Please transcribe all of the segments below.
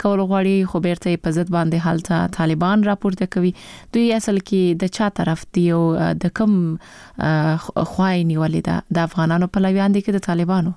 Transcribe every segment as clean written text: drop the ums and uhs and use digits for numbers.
کول غواړي خو بیرته په ضد باندې حالت طالبان راپورته کوي. دوی اصل کې د چا طرف دی او د کوم خوای نیولې ده د افغانانو په لویان دي کې د طالبانو؟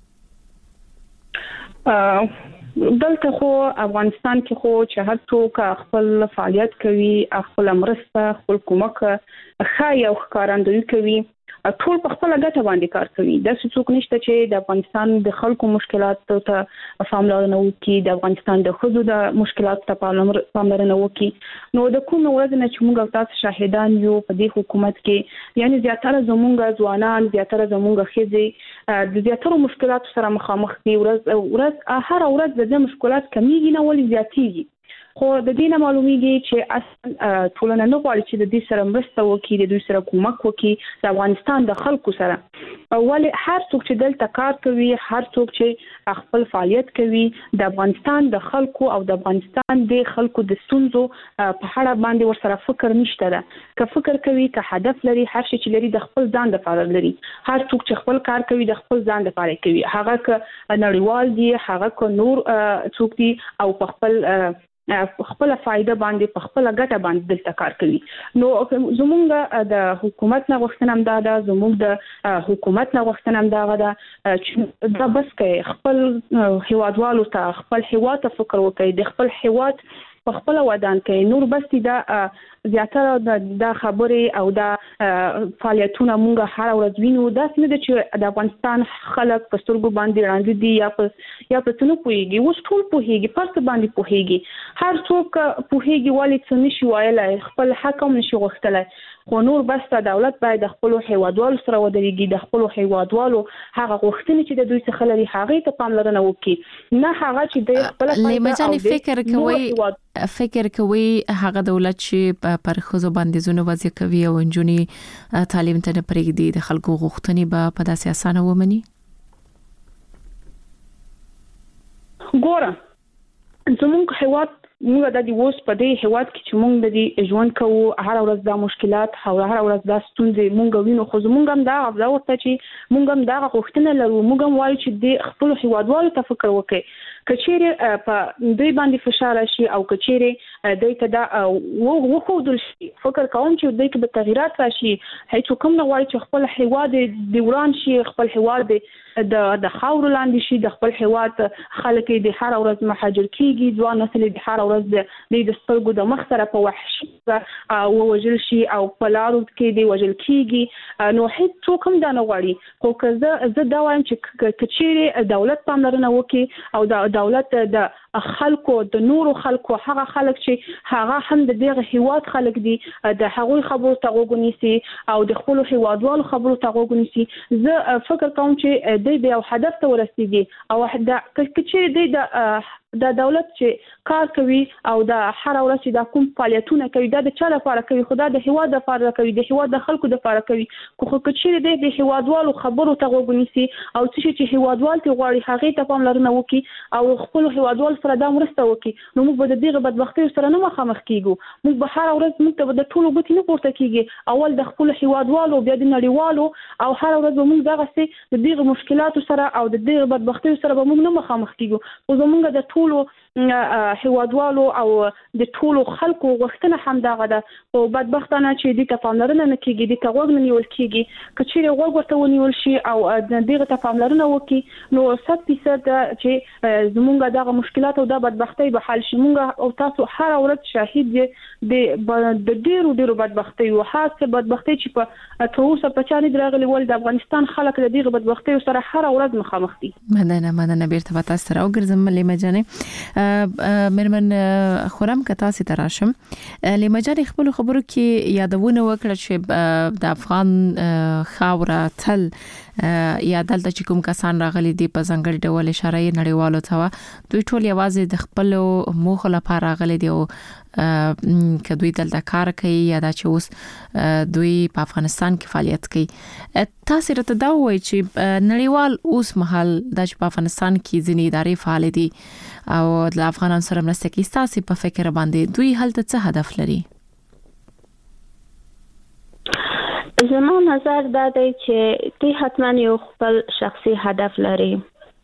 دلته خو افغانستان کې خو چې هر څوک خپل فعالیت کوي، خپل مرسته، خپل کومک خای او ښکارندوی کوي، ټول په خپل ګټه باندې کار کوي. د څوک نشته چې د افغانستان د خلکو مشکلات ته پاملرنه وکړي، د افغانستان د خځو د مشکلات ته پاملرنه وکړي. نو د کوم ورځ نه چې موږ تاسو شاهدان یو په دې حکومت کې، یعنی زیاتره زموږ ځوانان، زیاتره زموږ ښځې د زیاتره مشکلات سره مخامخ دي. ورځ هر ورځ د مشکلات کمیږي نه ولې زیاتېږي. خو د دې نه معلومیږي چې اصلا ټولنه نه غواړي چې د دې سره مرسته وکړي، د دوی سره کومک وکړي د افغانستان د خلکو سره. ولې هر څوک چې دلته کار کوي، هر څوک چې خپل فعالیت کوي، د افغانستان د خلکو او د افغانستان د خلکو د ستونزو په اړه باندې ورسره فکر نشته ده. که فکر کوي، که هدف لري، هر شي چې لري د خپل ځان لپاره لري. هر څوک چې خپل کار کوي د خپل ځان لپاره کوي، هغه که نړیوال دي، هغه که نور څوک دي، او په خپل فائدہ باندې په خپل ګټه باندې دلته کار کوي. نو زموږ د حکومت نه غوښتنه هم دا ده، زموږ د حکومت نه غوښتنه هم دا ده چې دا بس کوي خپل هیوادوالو ته، خپل هیواد ته فکر وکړي، د خپل هیواد په خپل ودان کوي. نور بس دا زیاتره د خبرې او د فعالیتونه موږ هر ورځ وینو. دا څه نه ده چې د افغانستان خلک په سترګو باندې وړاندې دي یا په څه نه پوهیږي. اوس ټول پوهیږي، پر څه باندې پوهیږي. هر څوک پوهیږي ولې څه نشي ویلای، خپل حق هم نشي غوښتلای. خو نور بس دولت باید د خپل هیوادوالو سره ودرېږي، د خپل هیوادوالو هغه غوښتنې چې د دوی څخه لري هغه ته پاملرنه وکړي، نه هغه چې د خپل فکر کوي هغه دولت چې پر خزو باندې زونه وضع کوي او انجونی تعلیم ته پرېږدي د خلکو غوښتنې به په داسې اسانه ومني. ګوره زموږ هیواد، موږ د دې اوس په دې هیواد کې چې موږ د دې ژوند کوو، هر ورځ دا مشکلات او هر ورځ دا ستونزې موږ وینو. خو موږ هم دا ورته چې موږ هم دا غوښتنه لرو، موږ هم وایو چې د خپل هیوادوالو ته فکر وکړي. کچېره په دوی باندې فشار شي او کچېره دوی ته دا وخودل شي، فکر کوم چې دوی کې به تغیرات راشي. هیڅ کوم نه غواړي چې خپل هیواد د وران شي، خپل هیواد د خاور لاندې شي، د خپل هیواد خلک د هر ورځ مهاجر کیږي، ځوان نسل د هر ورځ د سترګو د مخ سره په وحشي او وجل شي او په لارو کې د وجل کیږي. نو هیڅ څوک هم دا نه غواړي. خو که زه دا وایم چې کچېره دولت پاملرنه وکړي او د دولت د خلکو، د نورو خلکو، هغه خلک چې هغه هم د دغه هیواد خلک دي، د هغوی خبرو ته غوږ نیسي او د خپل هیوادوالو خبرو ته غوږ نیسي. زه فکر کوم چې دوی به یو هدف ته ورسیږي او چې دوی د دولت چې کار کوي او د هر ورځ چې د کوم فعالیتونه کوي دا د چا لپاره کوي، خدا د هیواد لپاره کوي، د هیواد د خلکو لپاره کوي. خو چې د هیوادوالو خبرو ته غوږ نیسي او چې هیوادوال ته غواړي هغه ته پاملرنه وکړي او خپل هیوادوال سره دا مرسته وکړي، نو موږ به د دې بدبختۍ سره نه مخامخ کیږو. موږ به هر ورځ موږ ته د ټولو ګوتې نه پورته کیږي، اول د خپل هیوادوالو، بیا د نړیوالو، او هر ورځ موږ دغه څه د دې مشکلاتو سره او د دې بدبختۍ سره به موږ نه مخامخ کیږو. او زموږ د ټولو هیوادوالو او د ټولو خلکو غوښتنه هم دغه ده. او بدبختانه چې د پاملرنه نه کیږي، د غوږ نه نیول کیږي. کچېره غوږ ورته ونیول شي او دغه ته پاملرنه وکړي، نو 100% چې زموږ دغه مشکلات او د بدبختۍ به حل شي. موږ او تاسو هر ورځ شاهد د ډیرو بدبختۍ او خاصه بدبختۍ چې په توسه په چانه درغلي ول د افغانستان خلک د دغه بدبختۍ سره هر ورځ مخامخ دي. مننه بیرته تاسو سره وګرځم لیمه جانې. مرمن خورم که تاسو ته راشم، لیمه جانې خپل خبرو کې یادونه وکړه چې د افغان خاوره تل یا دلته چې کوم کسان راغلي دي په ځنګړي ډول اشاره نړیوالو ته دوی ټول یوازې د خپل موخه لپاره راغلي دي او که دوی دلته کار کوي یا دا چې اوس دوی په افغانستان کې فعالیت کوي. تاسو راته دا وایي چې نړیوال اوس مهال د افغانستان کې ځینې ادارې فعال دي او د افغانانو سره مرسته کوي، تاسو په فکر باندې دوی هلته څه هدف لري؟ زما نظر دا دی چې دوی حتما یو خپل شخصي هدف لري.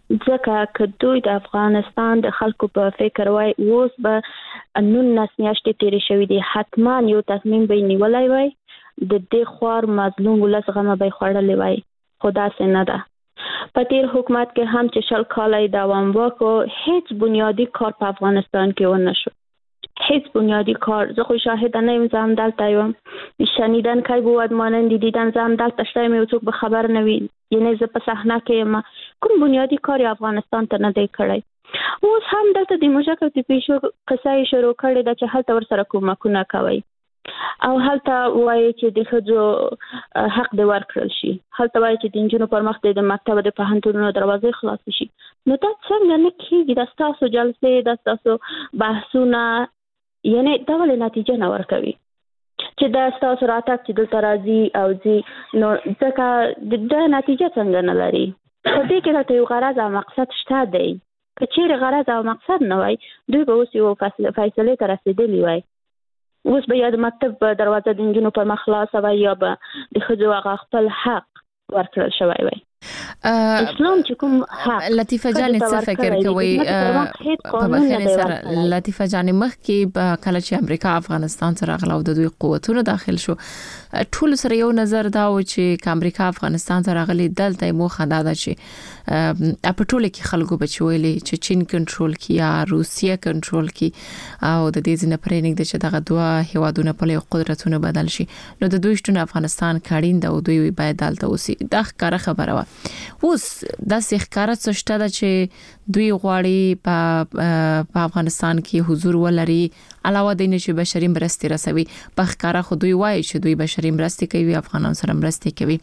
ځکه که دوی د افغانستان د خلکو په فکر وای اوس به 19 میاشتې تیرې شوې دي، حتما یو تصمیم به نیولای وای، د دې خوار مظلوم ولس غمه به خوړلې وای، خو داسې نه ده. په تیر حکومت کې هم چې 20 کاله دوام وکړ، هیڅ بنیادی کار په افغانستان کې ونه شو، هیچ بنیادی کار. زه خو شاهد نه یم، زم دلته یم، شنیدن کی بود مانند دیدن، زم دلته شتم یو څوک به خبر نه وي، یعنی زه په صحنه کې یم، کوم بنیادی کار افغانستان ته نه دی کړی. اوس هم دلته د موشک او د پیشو قصه شروع کړې ده چې هلته ورسره کومکونه کوي او هلته وایي چې د ښځو حق دی ورکړل شي، هلته وایي چې د نجونو پر مخ د مکتب د پوهنتونونو دروازې خلاصې شي. نو دا څنګه نه کېږي؟ دا ستاسو جلسې، دا ستاسو بحثونه، یعنی دا ولې نتیجه نه ورکوي چې دا ستاسو راتګ چې دلته راځي او ځي، نو ځکه دا نتیجه څنګه نه لري؟ په دې کې راته یو غرض او مقصد شته دی. که چیرې غرض او مقصد نه وای، دوی به اوس یو فیصلې ته رسېدلي وای. اوس به یا د مکتب دروازه د نجونو پر مخ خلاصه وای، یا به د ښځو هغه خپل حق ورکړل شوی وای. اسلام چې کوم حق لطیفه جان څه فکر کوي په بخیر سره؟ لطیفه جان مخ کې کله چې امریکا افغانستان سره غلو د دوی قوتونو داخل شو، ټول سره یو نظر دا و چې امریکا افغانستان سره غلي دلته مو خداده چې په ټوله کې خلکو بچويلي چې چین کنټرول کی یا روسیه کنټرول کی او د دې ځنه پرېنګ د چې دغه دوه هوادونه په لوی قدرتونو بدل شي، نو د دوی شتون افغانستان کاړین دا دوی باید دلته اوسي. دا ښکاره خبره و. اوس د ښکاره څه شته چې دوی غواړي په افغانستان کې حضور ولري، علاوه د نه چې بشري مرستې رسوي. په ښکاره خو دوی وایي چې دوی بشري مرستې کوي، افغانان سره مرستې کوي.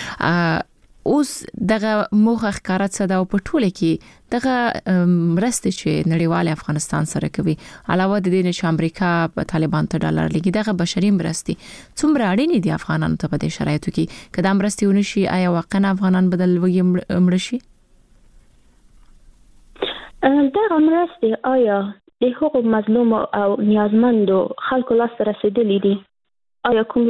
اوس دغه موخه ښکارا څه دا په ټوله کې دغه مرستې چې نړیوال افغانستان سره کوي، علاوه د دې چې امریکا په طالبان ته ډالر لګي، دغه بشري مرستې څومره اړینې دي افغانانو ته په دې شرایطو کې؟ کله مرستې ونشي، آیا واقعا افغانان بدل وي مړ شي؟ دغه مرستې آیا د حقوق مظلوم او نیازمندو خلکو لاس رسیدلې دي؟ آیا کوم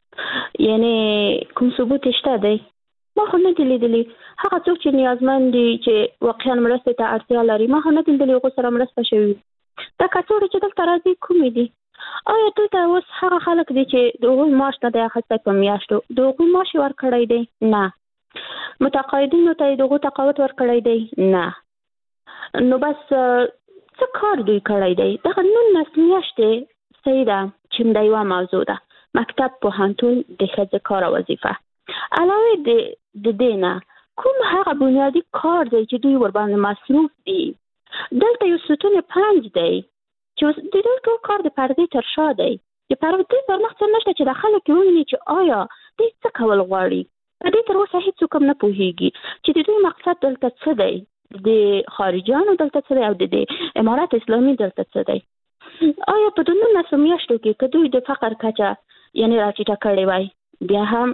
ثبوت شته دی؟ ما خو نه دی لیدلی. هغه څوک چې نیازمند دي چې واقعا مرستې ته اړتیا لري، ما خو نه دی لیدلی هغوی سره مرسته شوې. دا کڅوړې چې دلته راځي کومې دي؟ آیا دلته اوس هغه خلک دي چې د هغوی معاش نه دی اخیستی په میاشتو، د هغوی معاش یې ورکړی دی؟ نه. متقاعدینو ته یې د هغوی تقاعد ورکړی دی؟ نه. نو بس څه کار دوی کړی دی؟ دغه 19 میاشتې صحیح ده چې دا یوه موضوع ده، مکتب، پوهنتون، د ښځې کار او وظیفه. علاوه د دې نه کوم هغه بنیادی کار دی چې دوی ور باندې مصروف دي؟ دلته یو ستون 5 دی چې د دې ټول کار د پردې تر شا دی. د پردې پر مخ څه نشته چې د خلک ویني چې آیا دې څه کول غواړي. په دې تر اوسه هیڅوک نه پوهیږي چې د دوی مقصد دلته څه دی، د خارجيانو دلته څه دی او د امارات اسلامي دلته څه دی. آیا په 19 میاشتو کې که دوی د فقر کچه راټیټه کړې وای، بیا هم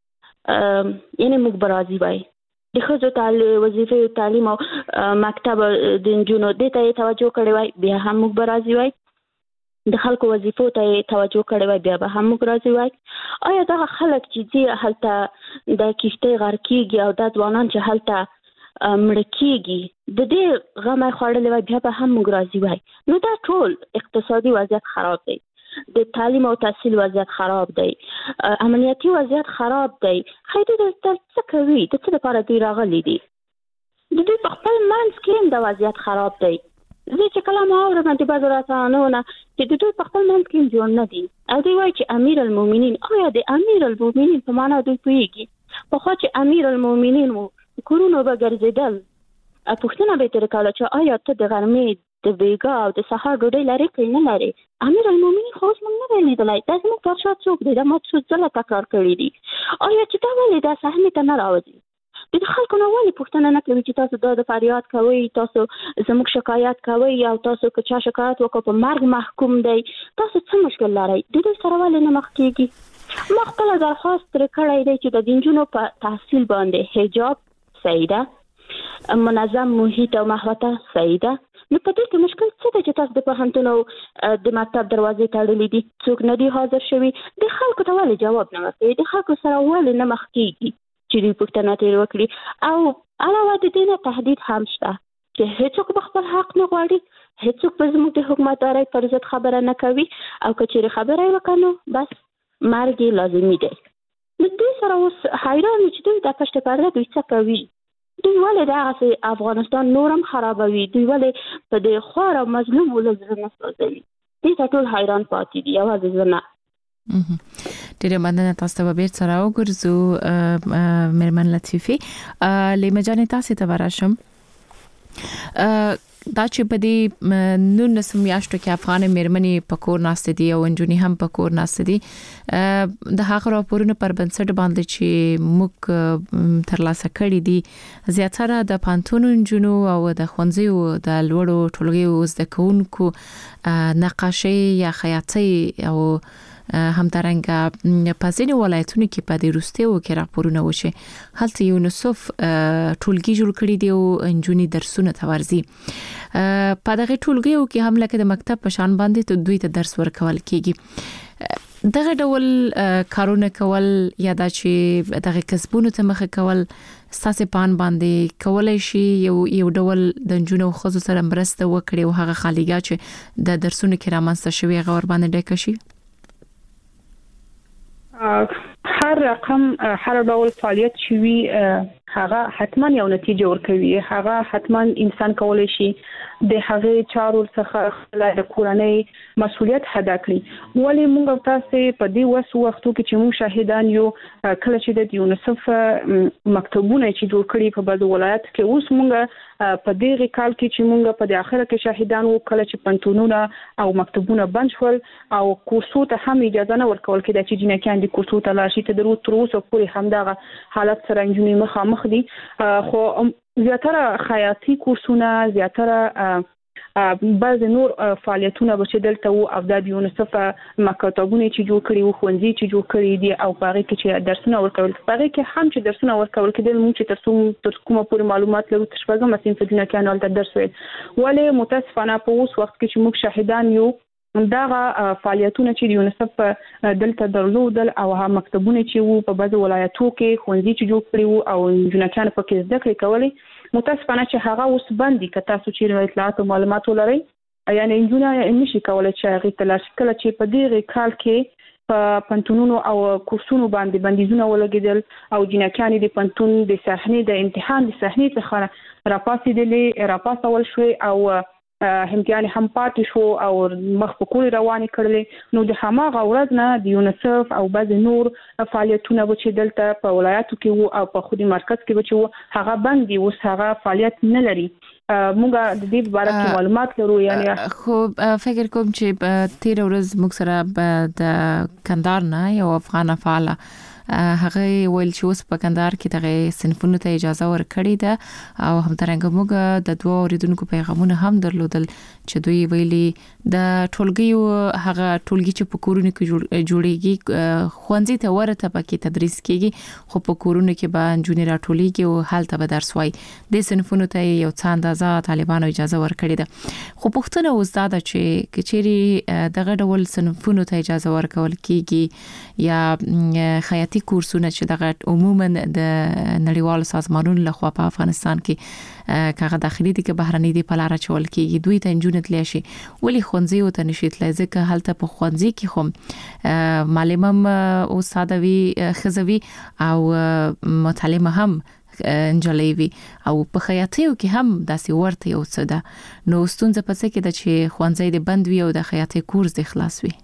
موږ به راضي وای. د ښځو وظیفې، تعلیم او مکتب د نجونو دې ته توجه کړې وای، بیا هم موږ به راضي وای. د خلکو وظیفو ته توجه کړې وای، بیا به هم موږ راضي وای. آیا دغه خلک چې ځي هلته د کښتۍ غرق کېږي او دا ځوانان چې هلته مړه کېږي د دې غم یې خوړلی وای، بیا به هم موږ راضي وای. نو دا ټول اقتصادي وضعیت خراب دی، د تعلیم او تحصیل وضعیت خراب دی، امنیتي وضعیت خراب دی. خیدو دلته څه کوي؟ د څه لپاره دوی راغلي دي؟ د دوی په خپل منځ کې هم د وضعیت خراب دی. زه چې کله ما اورم د بعضو رسنیو چې د دوی په خپل منځ کې هم جوړ نه دي او دوی وایي چې امیر المؤمنین. آیا د امیر المؤمنین په معنا دوی پوهېږي؟ پخوا چې امیر المؤمنین و کورونو به ګرځېدل، پوښتنه به یې ترې کوله چې آیا ته د غرمې د بیګا او د سهار ډوډۍ لري که نه لري؟ امیر المؤمنین خو اوس موږ نه دی لیدلی. دا زموږ پادشاه څوک دی؟ دا ما څو ځله تکرار کړي دي. آیا چې دا ولې دا صحنې ته نه راوځي؟ د خلکو نه ولې پوښتنه نه کوي چې تاسو دا د فریاد کوئ، تاسو زموږ شکایت کوئ او تاسو که چا شکایت وکړو په مرګ محکوم دی، تاسو څه مشکل لرئ؟ د دوی سره ولې نه مخ کېږي؟ ما خپله درخواست ترې کړی دی چې د نجونو په تحصیل باندې حجاب صحیح ده، منظم محیط او محوطه صحیح ده. نو په دې کې مشکل څه دی چې تاسو د پوهنتون او د مکتب دروازې تړلې دي؟ څوک نه دي حاضر شوي؟ د خلکو ته ولې جواب نه ورکوي؟ د خلکو سره ولې نه مخ کېږي چې چې دوی پوښتنه ترې وکړي او علاوه د دې نه تهدید هم شته چې هیڅوک به خپل حق نه غواړي، هیڅوک به زموږ د حکومتدارۍ پر ضد خبره نه کوي او که چیرې خبره یې وکړو بس مرګ یې لازمي دی. نو دوی سره اوس حیران یو چې دوی د پشت پرده دوی څه کوي، دوی ولې دغسې افغانستان نور هم خرابوي، دوی ولې په دې خوار او مظلوم ولس زړه نه سوځوي. دې ته ټول حیران پاتې دي، یوازې زه نه. ډیره مننه. تاسو ته به بیرته راوګرځو میرمن لطیفي. لیمه جانې تاسو ته ورشم. دا چې په دې 19 میاشتو کې افغان میرمنې په کور ناست دي او انجونی هم په کور ناست دي، د هغه راپورونو پر بنسټ باندې چې موږ ترلاسه کړی دي زیاتره د پانتون انجونو او د ښوونځیو د لوړو ټولګیو زده کوونکو نقاشي یا خیاطي او همدارنګه په ځینې ولایتونو کې په دې وروستیو کې راپورونه وشي هلته یونیسف ټولګي جوړ کړی دی او انجونی درسونه ته ورځي. په دغه ټولګیو کې هم لکه د مکتب په شان باندې دوی ته درس ورکول کیږي. دغه ډول کارونه کول یا د چې دغه کسبونو ته مخه کول ستاسو پان باندې کولای شي یو ډول د انجونو خو سره مرسته وکړي او هغه خالیګا چې د درسونو کې رامنځته شوی غور باندې ډکه شي. هر رقم هر ډول فعالیت چې وي هغه حتما یو نتیجه ورکوي، هغه حتما انسان کولای شي د هغه چارو څخه د کورنۍ مسؤلیت ادا کړي. ولی موږ تاسو په دې وختو کې چې موږ شاهدان یو کله چې د یونیسف مکتبونه چې جوړ کړي په بعض ولایت کې اوس موږ په دې کال کې چې موږ په اخره کې شاهدان وو کله چې پنتونونه او مکتبونه بند شول او کورسو ته هم اجازه نه ورکول کېده چې جنکیان د کورسو ته لاړ شي. تر اوسه پورې همدغه حالت سره انجونی مخامخ دي، خو زیاتره خیاطي کورسونه، زیاتره بعض نور فعالیتونه به چې دلته وو او د یونیسف مکتبونه چې جوړ کړي وو، ښوونځي چې جوړ کړي دي او په هغه کې چې درسونه ورکول، په هغه کې هم چې درسونه ورکول کېدل موږ چې تر کومه پورې معلومات لرو تر شپږم صنف کې نه ولته درس ویل. ولې متاسفانه په اوس وخت کې چې موږ شاهدان یو دغه فعالیتونه چې یونیسف دلته درلودل او هم مکتبونه چې وو په بعض ولایتونو کې ښوونځي چې جوړ کړي وو او جنکان په کې زده کړې کولې، متاسفانه چې هغه اوس باندې که تاسو چې اطلاعات او معلومات ولرئ یعنی انجونه نشي کولای چې هغه تلاش کله چې په دې کال کې په پنتونونو او کورسونو باندې بندیزونه ولګیدل او جنکان د پنتون د صحنې د امتحان د صحنې څخه راپاسول شوی او همتیان هم پاتې شو او مخ په کول روانې کړلې. نو د هماغه ورځ نه د یونیسف او بعض نور فعالیتونه چې دلته په ولایتو کې وو او په خودي مرکز کې چې هغه بندي اوس هغه فعالیت نه لري. موږ د دې باره کې معلومات لرو. یعنی خو فکر کوم چې تیر ورځ موږ سره د کندهار نه یو افغان فعال هغه ویل چې اوس په کندهار کې دغه صنفونو ته اجازه ورکړې ده او همدارنګه موږ د دوه اوریدونکو پیغامونه هم درلودل چې دوی ویلي د ټولګیو هغه ټولګي چې په کورونو کې جوړیږي ښوونځي ته ورته پکې تدریس کیږي خو په کورونو کې به انجونی راټولېږي او حالت به درس وای. د صنفونو ته یو څه اندازه طالبانو اجازه ورکړې ده خو پوښتنه اوس دا ده چې کچېری دغه ډول صنفونو ته اجازه ورکول کیږي یا خیاطي کورسونه چې دغه عموما د نړیوالو سازمانونو لخوا په افغانستان کې کاغه داخلي دي که بهرني دي په لار چول کېږي دوی ته انجونې تللی شي ولې ښوونځي او ته نشي تللی ځکه هلته په ښوونځي کې خو معلم او سادوي خزوي او متعلم هم انجلۍ وي او په خیاطیو کې هم داسې ورته یو څه ده. نو ستونزه په څه کې ده چې ښوونځي د بند وي او د خیاطۍ کورس د خلاص وي؟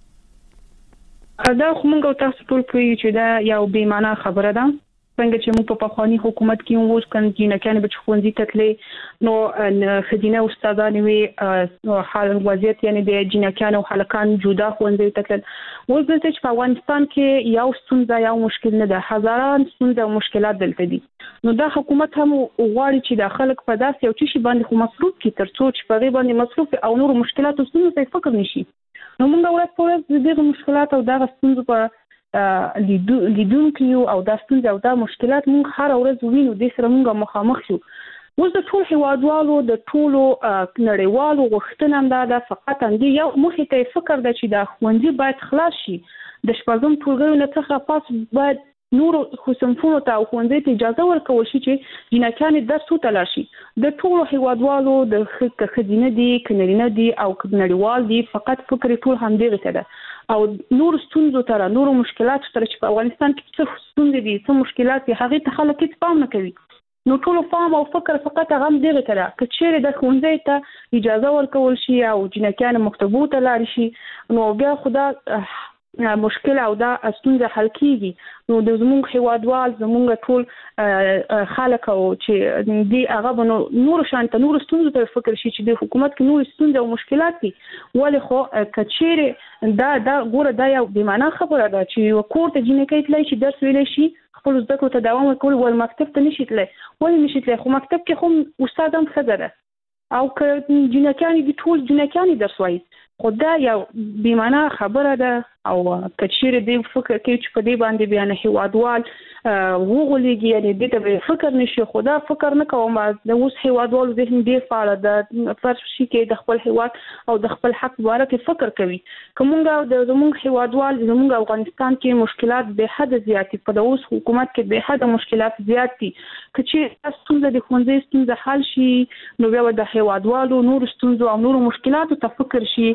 دا خو موږ تاسو ټول پوهیږو چې دا یو بې معنا خبره ده. څنګه چې موږ په پخوانی حکومت کې اوس کنه جنکان به ښوونځي ته تللي نو خدینه استادان وي نو حال وضعیت یعنی د جنکان او هلکان جدا ښوونځي ته تلل. اوس دلته چې په افغانستان کې یو ستونزه یو مشکل نه ده، هزاران ستونزې او مشکلات دلته دي. نو دا حکومت هم غواړي چې د خلک په داسې یو شي باندې خو مصروف کړي ترڅو چې په غي باندې مصروف او نور مشکلات او ستونزې ته فکر نشي. نو موږ ورته په دې مشکلات او د ستونزو په لیدونکو او د ستونزې او د مشکلات موږ هر ورځ وینو د سره موږ مخامخ شو. اوس د ټول هیوادوالو د ټولو نړیوالو غوښتنه هم ده فقط اندي یو مخې ته فکر ده چې د ښوونځي باید خلاص شي. د شپږم ټولګیو نه څخه پاس باید نور خصوصونو ته او ښوونځي ته اجازه ورکول شي چې جنکان درس وتلل شي. د ټولو هیوادوالو د خدینه دي کنرینه دي او نړیوال دي فقط فکر ټول هم دی غته او نور ستونزو تر نور مشکلات تر چې په افغانستان کې څه ستونزې دي څه مشکلات دي هغه ته خلک هیڅ پام نه کوي. نو ټول فهم او فکر فقط هغه دی غته کچېره د ښوونځي ته اجازه ورکول شي او جنکان مکتبو ته لاړ شي نو بیا خدا مشکل او دا ستونزه حل کیږي. نو د زموږ هیوادوال زموږ ټول خلک او چې دی هغه بنو نور شانته نور ستونزې ته فکر شي چې د حکومت کې نور ستونزې او مشکلات دي ولې خو کچېره دا ګوره دا یو بې معنا خبره ده چې کور ته جنکې تلای شي درس ویلی شي خپل زده کړو ته دوام ورکول ول مکتب ته نشي تلای ولې نشي تلای خو مکتب کې خو استاد هم ښه ده او که جنکانی دي ټول جنکانی درس وایي خو دا یو بې معنا خبره ده او کچېره دی فکر کوي چې په دې باندې بیا نه هیوادوال وغولېږي یعنی دې ته فکر نشي خو دا فکر نه کوم د اوس هیوادوالو ذهن ډېر فعال ده فرض شي کې د خپل هیواد او د خپل حق باره کې فکر کوي. کومه د زموږ هیوادوال زموږ افغانستان کې مشکلات به حد زیات په د اوس حکومت کې به حد مشکلات زیات دي چې ستونزه د ښوونځي ستونزه حل شي نو بیا د هیوادوالو نور ستونزو او نور مشکلاتو ته فکر شي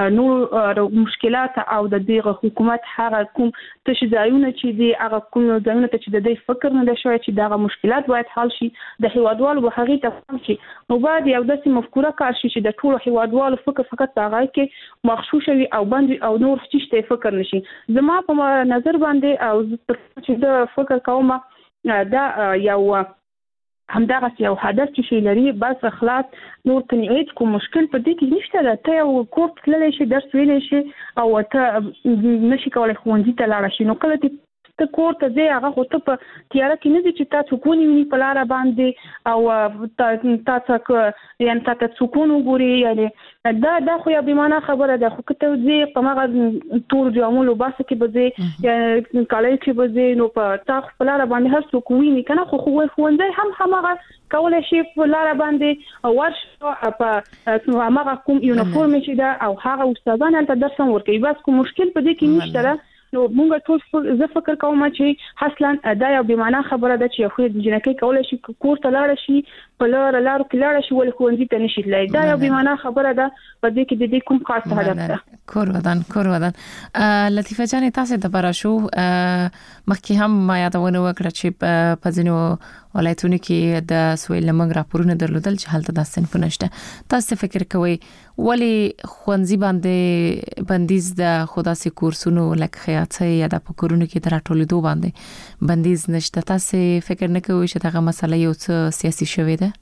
نور مشکلات او د دې حکومت هغه کوم تشځایونه چې دی هغه کوم ځایونه چې د دې فکر نه شوی چې دا مشکلات باید حل شي د هیوادوالو به هغه ته فهم شي نو بعد یو داسې مفکوره کار شي چې د ټولو هیوادوالو فکر فقط هغه کې مخصوص وي او باندې او نور هیڅ فکر نشي. زما په نظر باندې او چې د فکر کوم دا یو همدغه یو هدف چې لري بس اخلاص نور تنیت کوم مشکل په دې کې نشته ده ته یو کور تللی شي درس ویلی شي او ته نشي کولای ښوونځي ته لاړ شي نو کله ته کور ته ځې هغه خو ته په تیاره کې نه دي چې تا څوک ونیوي په لاره باندې او تا څه یعنې تا ته څوک وګوري یعنې دا خو یو بې معنا خبره ده خو که ته ځې په هغه تورو جامو لباسه کې به ځې یا کالۍ کې به ځې نو تا خو په لاره باندې هر څوک ویني که نه خو ښوونځی هم هماغه کولی شي په لاره باندې ورشه په هماغه کوم یونیفورم چې ده او هغه استادان هلته درس هم ورکوي بس کوم مشکل په دې کې نشته ده. نو موږ ټول زه فکر کوم چې اصلا دا یو بې معنا خبره ده چې خو د جنکې کولای شي کور ته لاړ شي په لارو کې لاړ شي ولې ښوونځي ته نشي تللی دا یو بې معنا خبره ده په دې کې د دې کوم خاص هدف ده. کور ودان لطیفه جان تاسو د براشو مخکې هم ما یادونه وکړه چې په ځینو ولایتونو کې د سویل لمنګ راپورونه درلودل چې حالت د صنف نشته تاسو فکر کوئ ولی ښوونځي باندې بندیز د خداسي کورسونو لکه خیاطۍ یا د پکورونو کې د راټولېدو باندې بندیز نشته تاسو فکر نه کوئ چې دغه مسله یو څه سیاسي شوې ده؟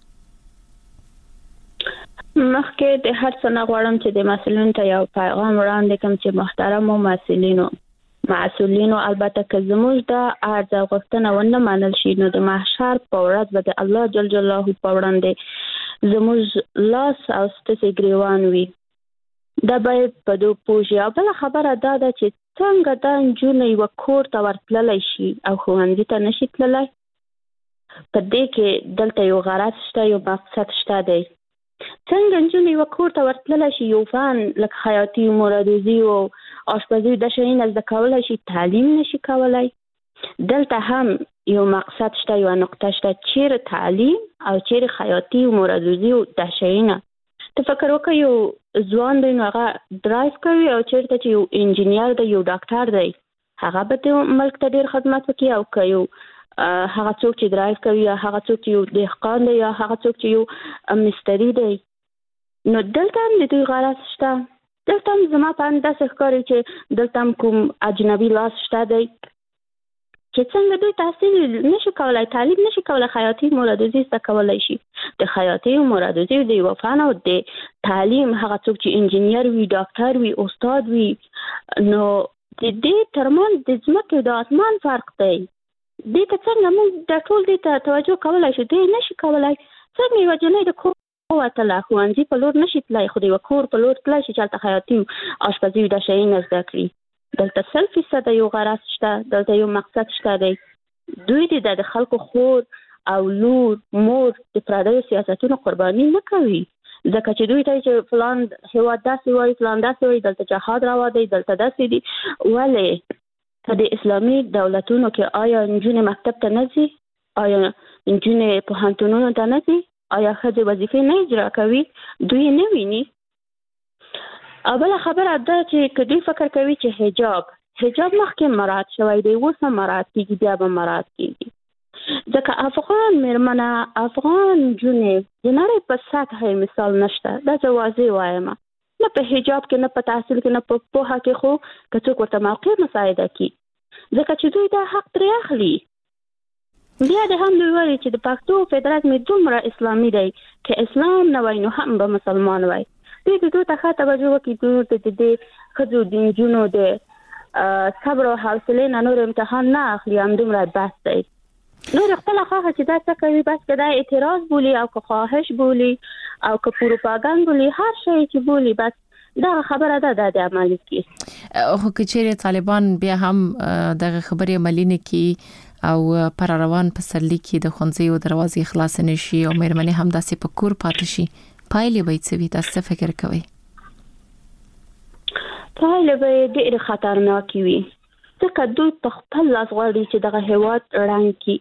مخکې د هر څه نه غواړم چې د مسؤلینو ته یو پیغام وړاندې کوم چې محترم مسؤلینو البته که زموږ د عرض غوښتنه ونه منل شي نو د محشر په ورځ به د الله جل جلاله په وړاندې زموږ لاس او ستاسو ګریوان وي دا باید په دوه پوجي او بل خبره دا ده چې څنګه دا نجونې یو کور ته ورتللی شي او ښوونځي ته نشي تللی په دې کې دلته یو غرض شته یو مقصد شته دی څنګه نجونې یو کور ته ورتللی شي یو فن لکه خیاطي مرادوزي او آشپزي د شیانو زده کولای شي تعلیم نشي کولای دلته هم یو مقصد شته یو نقطه شته چیرې تعلیم او چیرې خیاطي مرادوزي او د شیانو ته فکر وکړئ یو ځوان دی نو هغه ډرایو کوي او چیرته چې یو انجینیر دی یو ډاکټر دی هغه به د ملک ته ډیر خدمت وکړي او که یو هغه څوک چې ډرایو کوي یا هغه څوک چې یو دهقان دی یا هغه څوک چې یو مستری دی نو دلته هم د دوی غرض شته دلته هم زما په اندازه ښکاري چې دلته هم کوم اجنبي لاس شته دی چې څنګه دوی تحصیل نشي کولای تعلیم نشي کولای خیاطي مرادوزي زده کولای شي د خیاطي مرادوزي د یو فن او د تعلیم هغه څوک چې انجینیر وي ډاکټر وي استاد وي نو د دې ترمنځ د ځمکې د اسمان فرق دی دې ته څنګه موږ د ټول دې ته توجه کولای شو دې نشي کولای څنګه یو جنۍ د وتله ښوونځي په لور نشي تللی خو د یو کور په لور تللی شي چې هلته خیاطي آشپزي دا شیونه زده کړي دلته 100% یو غرض شته دلته یو مقصد شته دی دوی د خلکو خور او لور مور د پردیو سیاستونو قرباني نه کوي ځکه چې دوی ته چې فلان هیواد داسې وایي فلان داسې وایي دلته جهاد روا دی دلته داسې دي ولې په د اسلامي دولتونو کې آیا نجونې مکتب ته نه ځي؟ آیا نجونې پوهنتونونو ته نه ځي؟ آیا ښځې وظیفې نه اجرا کوي؟ دوی نه ویني. او بله خبره ده چې که دوی فکر کوي چې حجاب مخکې مراعات شوی دی، اوس هم مراعات کېږي، بیا به مراعات کېږي. ځکه افغان میرمنه، افغان نجونې د نړۍ په سطحه مثال نشته. دا زه واضح وایم، نه په حجاب کې، نه په تحصیل کې، نه په پوهه کې، خو که څوک ورته موقع مساعده کړي، ځکه چې دوی دا حق ترې اخلي. بیا د هم دوی وایي چې د پښتو فدراليزم دومره اسلامي دی، که اسلام نه وای نو هم به مسلمان وای. دوی د دوی ته ښه توجه وکړي، دوی ته د دې ښځو د نجونو د صبر او حوصلې نه نور امتحان نه اخلي، همدومره بس دی. نور خپله خواهه چې دا څه کوي، بس که دا اعتراض بولي او که خواهش بولي او که پروپاګاندا بولي، هر شی چې بولي، بس دا خبره ده د عملي کی. خو که چیرې طالبان بیا هم دغه خبرې عملي نه کړي او پر روان پسرلی کې د ښوونځیو دروازې خلاص نشي او مېرمنې هم داسې په کور پاتې شي، پایلې به څه وي؟ تاسو څه فکر کوئ؟ پایلې به ډېرې خطرناکې وي، ځکه دوی په خپل لاس غواړي چې دغه هېواد ړنګ کړي.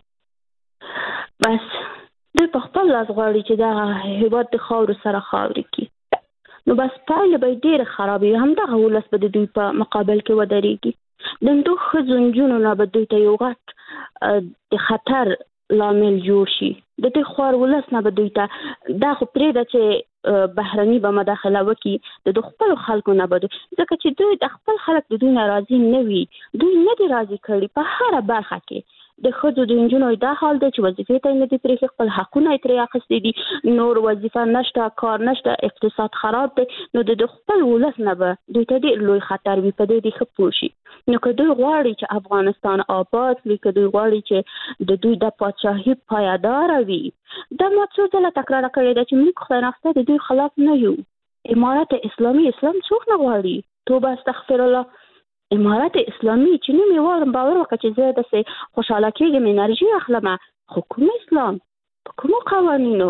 بس دوی په خپل لاس غواړي چې دغه هېواد د خاورو سره خاورې کړي. نو بس پایله به ډېره خرابه وي. همدغه ولس به د دوی په مقابل کې ودرېږي. د دوی ښځو نجونو نه به دوی ته یو غټ د خطر لامل جوړ شي. د دوی خوار ولس نه به دوی ته دا خو پرېږده چې بهرني به مداخله وکړي، د خپلو خلکو نه به دوی، ځکه چې دوی د خپل خلک د دوی نه راضي نه وي، دوی نه دي راضي کړي په هره برخه کې. د ښځو د نجونو دا حال دی چې وظیفې ته نه دي پرېښي، خپل حقونه یې ترې اخیستي دي، نور وظیفه نشته، کار نشته، اقتصاد خراب دی. نو د خپل ولس نه به دوی ته ډېر لوی خطر وي، په دې ښه پوه شي. نو که دوی غواړي چې افغانستان آباد وي، که دوی غواړي چې د دوی د پاچاهي پایداره وي، دا ما څو ځله تکرار کړې ده چې موږ خدای نخواسته د دوی خلاف نه یو. امارت اسلامي اسلام څوک نه غواړي؟ توبه استغفر الله. امارت اسلامي چې نوم یې واورم باور وکړه چې زه داسې خوشحاله کېږم، انرژي اخلم. خو کوم اسلام؟ په کومو قوانینو؟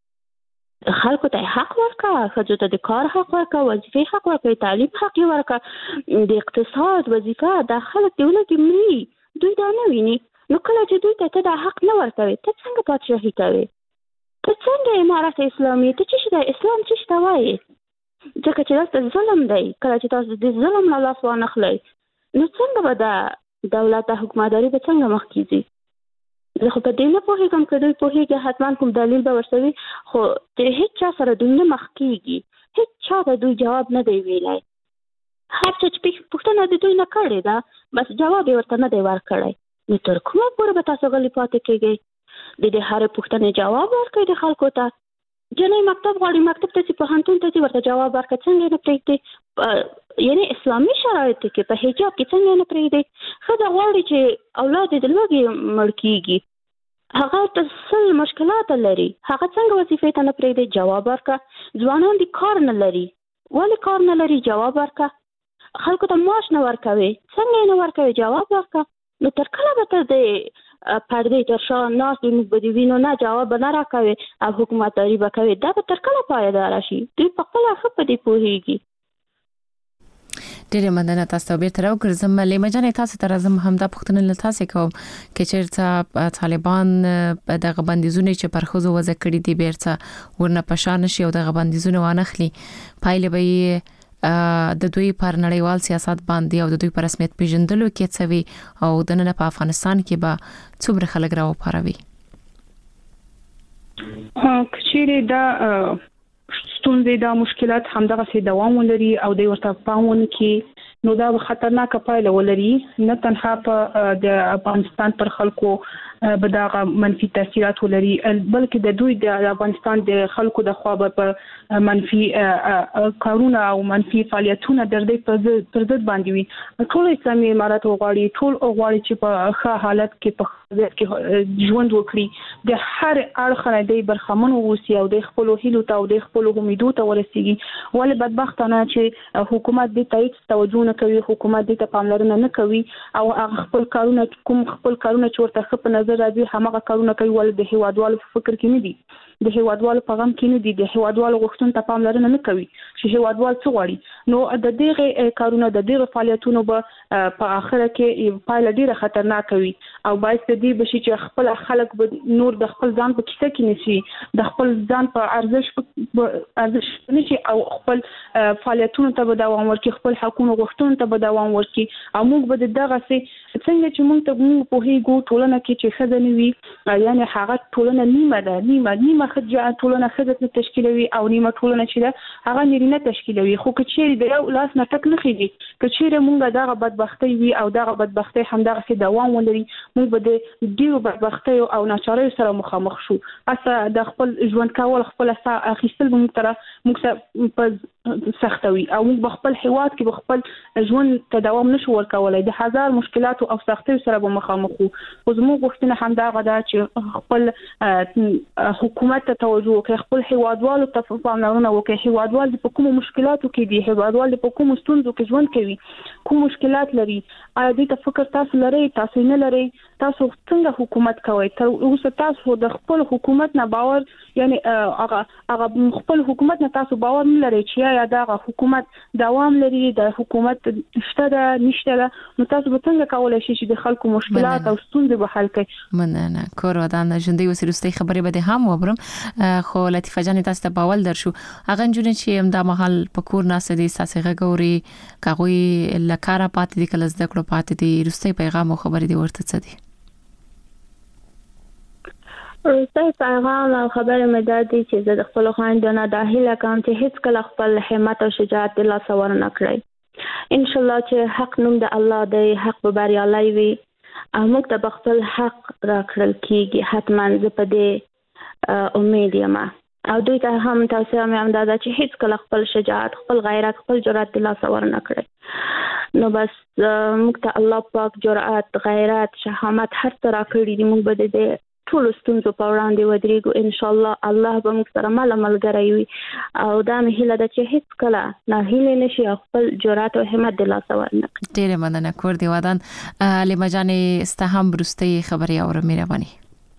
خلکو ته حق ورکړه، ښځو ته د کار حق ورکړه، وظیفې حق ورکړه، تعلیم حق یې ورکړه، د اقتصاد وظیفه. دا خلک د ولږې مري، دوی دا نه ویني. نو کله چې دوی ته دا حق نه ورکوي، ته څنګه پادشاهي کوي؟ ته څنګه امارت اسلامي؟ ته څه شي دی اسلام څه شي ته وایې؟ ځکه چې داسې ظلم دی. کله چې تاسو د ظلم نه لاس وانخلئ، نو څنګه به دا دولت د حکومتداري به څنګه مخ کېږي؟ زه خو په دې نه پوهېږم، که دوی پوهېږي حتما کوم دلیل به ورته وي، خو د هېڅ چا سره دوی نه مخ کېږي، هېڅ چا ته دوی جواب نه دی ویلی. هر چا چې پوښتنه د دوی نه کړې ده، بس جواب یې ورته نه دی ورکړی. نو تر کومه پورې به تاسو غلي پاتې کېږئ؟ د دې هرې پوښتنې جواب ورکړئ د خلکو ته. جنۍ مکتب غواړي، مکتب ته ځي، پوهنتون ته ځي، ورته جواب ورکړه. څنګه یې نه پرېږدي؟ یعنی اسلامي شرایطو کې په حجاب کې څنګه یې نه پرېږدي؟ ښځه غواړي چې اولاد یې د لوږې مړ کېږي، هغه ته سل مشکلات لري، هغه څنګه وظیفې ته نه پرېږدي؟ جواب ورکړه. ځوانان دي کار نه لري، ولې کار نه لري؟ جواب ورکړه. خلکو ته معاش نه ورکوي، څنګه یې نه ورکوي؟ جواب ورکړه. نو تر کله به ته د پردې تر شا ناست موږ به دې وینو؟ نه، جواب به نه راکوي او حکومتداري به کوي. دا به تر کله پایداره شي؟ دوی په خپله ښه په دې پوهېږي. ډېرې مننه. تاسو ته بیرته راوګرځم. لیما جانې، تاسو ته راځم، همدا پوښتنه له تاسې کوم چې چېرته طالبان دغه بندیزونه چې پر ښځو وضع کړي دي بیرته ورنه په شا نشي او دغه بندیزونه وانخلي، پایلې به یې د دوی پر نړیوال سیاست باندې او د دوی پر رسمیت پیژندلو کې څه وي او د نن په افغانستان کې به څومره خلک راوپاروي؟ کچېرې دا ستونزې، دا مشکلات همدغسې دوام ولري او دوی ورته پام ونه کړي، نو دا خطرناکه پایله ولري. نه تنها په د افغانستان پر خلکو به دا منفي تاثیرات ولري، بلکې د دوی د افغانستان د خلکو د خوا به په منفي کارونه او منفي فعالیتونه د دوی پر ضد باندې وي. ټول اسلامي امارات غواړي، ټول غواړي چې په ښه حالت کې په ځای کې ژوند وکړي، د هر اړخ نه دوی برخمن واوسي او د خپلو هیلو ته او د خپلو امیدو ته ورسیږي. ولې بدبختانه چې حکومت دې ته هیڅ توجه نه کوي، حکومت دې ته پاملرنه نه کوي او هغه خپل کارونه چې ورته ښه په نظر راځي هماغه کارونه کوي، ولې د هیوادوالو په فکر کې نه دي. د هیوادوالو په غم کې نه دي، د هیوادوالو غوښتنو ته پاملرنه نه کوي چې هیوادوال څه غواړي. نو د دغه کارونه د دغه فعالیتونو به په اخر کې پایله ډیره خطرناک وي او باعث دې بشي چې خپل خلک به نور د خپل ځان په کیسه کې نشي، د خپل ځان په ارزش نشي او خپل فعالیتونو ته به دوام ورکړي، خپل حقوقو غوښتنو ته به دوام ورکړي. او موږ به دغه څنګه چې موږ په هیګو ټولنه کې چې خدای وي یعنی هغه ټولنه نیمه خدای ټولنه خدای تشکیلوي او نیمه ټولنه چې ده هغه نرینه تشکیلوي. خو کچېری د یو لاس نه ټک نه خېږي، کچېری موږ دغه بدبختی وي او دغه بدبختی همدغه سي دوام ولري، موږ به د ډیرو بدبختی او ناچارۍ سره مخامخ شو. اسه د خپل ژوند کول خپل اخیستل موږ په سختوي او موږ خپل هیواد کې خپل ژوند ته دوام نشو ورکولای، د هزار مشکلات او سختیو سره به مخامخ وو. خو زموږ غوښتنه همدغه ده چې خپل حکومت ته توجه وکړي، خپل هیوادوالو ته پاملرنه وکړي، هیوادوال د کومو مشکلاتو کې دي، هیوادوال د کومو ستونزو کې ژوند کوي، کوم مشکلات لري، آیا دې ته فکر تاسو لري، تاسو نه لري، تاسو څنګه حکومت کوي، تر اوسه تاسو د خپل حکومت نه باور یعنی هغه خپل حکومت نه تاسو باور نه لري چې یا دا حکومت دوام لري، د حکومت شته ده نشته ده، نو تاسو به څنګه کولای شئ چې د خلکو مشکلات او ستونزې به حل کړئ. مننه کور ودان ژوندۍ وسیلستي خبرې به هم وبرم. خو لطیفه جان تاسو ته باول درشو هغه جون چې دا محل پکور ناس دي ساسغه ګوري کاغوي لکاره پاتې دي کله زده کړو پاتې دي رستي پیغام او خبرې دي ورته څه دي؟ رستي پیغام او خبره مې دا دي چې زه د خپل خويندانو د هیله کوم چې هیڅ کله خپل همت او شجاعت د لاس ور نه کړی. ان شاء الله چې حق نوم د الله دی، حق به بریالي وي او موږ ته خپل حق راکړل کیږي. حتما زه په دې امید یم او دوی ته هم تاسو هم اندازه چې هیڅ کله خپل شجاعت، خپل غیرت، خپل جرأت د لاس ور نه کړی. نو بس موږ ته الله پاک جرأت، غیرت، شهامت هر څه راکړي دي. موږ به د ټول ستونزو په وړاندې ودرېږو. ان شاء الله الله به موږ سره ملګری وي او دا مې هیله ده چې هیڅ کله ناهیلې نشي او خپل جرأت او همت د لاسه ورنه کړي. ډېره مننه کور دی ودان لیما جانې استهم برستي خبري او مهرباني.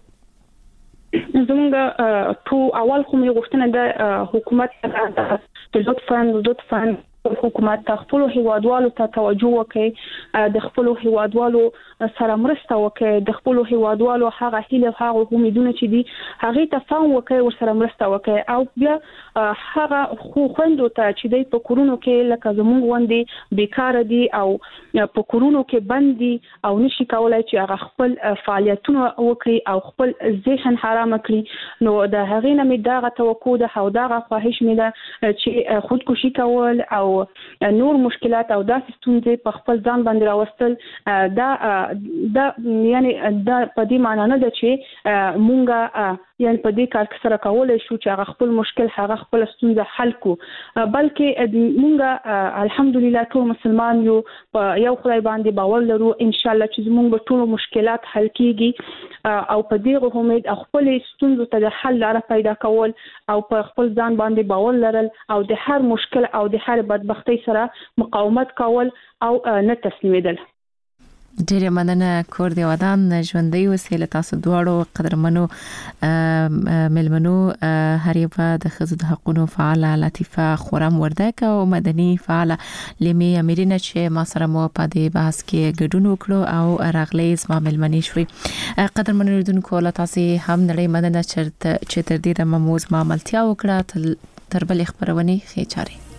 زموږ تو اول خو مې غوښتنه ده حکومت ته لطفاً حکومت خپل هیوادوالو ته توجه وکړي، د خپل هیوادوالو سره مرسته وکړي، د خپل هیوادوالو هغه هیله هغه امیدونه چې دي هغه ته فهم وکړي، ورسره مرسته وکړي او بیا هغه خوندو ته چې د پکورونو کې لکه زموږ وندي بیکار دي او پکورونو کې بندي او نشي کولای چې هغه خپل فعالیتونه وکړي او خپل ذهن حرام کړي. نو د هغې نه مې دغه توقع ده او دغه خواهش مې ده چې خودکشي کول او نور مشکلات او داسې ستونزې په خپل ځان باندې راوستل دا یعنی دا په دې معنی نه ده چې مونږه یعنی په دې کار سره کولای شو چې هغه خپل مشکل هغه خپل ستونزه حل کو، بلکې مونږه الحمدلله ټول مسلمان یو، په یو خدای باندې باور لرو، ان شاء الله چې زموږ به ټول مشکلات حل کیږي او په دې امید خپل ستونزو ته د حل لاره پیدا کول او په خپل ځان باندې باور لرل او د هر مشکل او د هر بدبختی سره مقاومت کول او نه تسلیمیدل. ډیره مننه کور دی ودان ژوندۍ وسیله تاسو دواړو قدرمنو ملمنو هر یو د خزو د حقوقو فعاله لطیفه خورم وردک او مدني فعاله لیمي امیرینه چې ما سره مو په دې بحث کې ګډون وکړو او راغلی زما ملمنې شوي. قدرمنو لیدونکو له تاسو هم نړۍ مننه چې تر دې د مموز ما عملتیا وکړه تر بل خبرونه خې چاري.